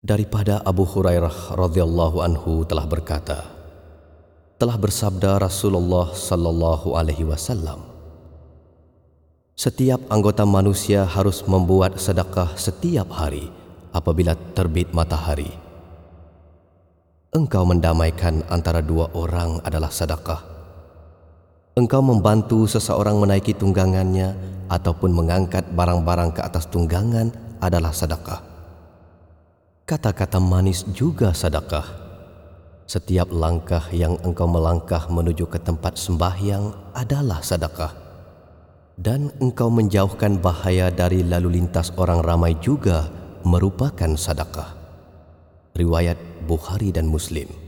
Daripada Abu Hurairah radhiyallahu anhu telah berkata, telah bersabda Rasulullah sallallahu alaihi wasallam, setiap anggota manusia harus membuat sedekah setiap hari apabila terbit matahari. Engkau mendamaikan antara dua orang adalah sedekah. Engkau membantu seseorang menaiki tunggangannya ataupun mengangkat barang-barang ke atas tunggangan adalah sedekah. Kata-kata manis juga sedekah. Setiap langkah yang engkau melangkah menuju ke tempat sembahyang adalah sedekah. Dan engkau menjauhkan bahaya dari lalu lintas orang ramai juga merupakan sedekah. Riwayat Bukhari dan Muslim.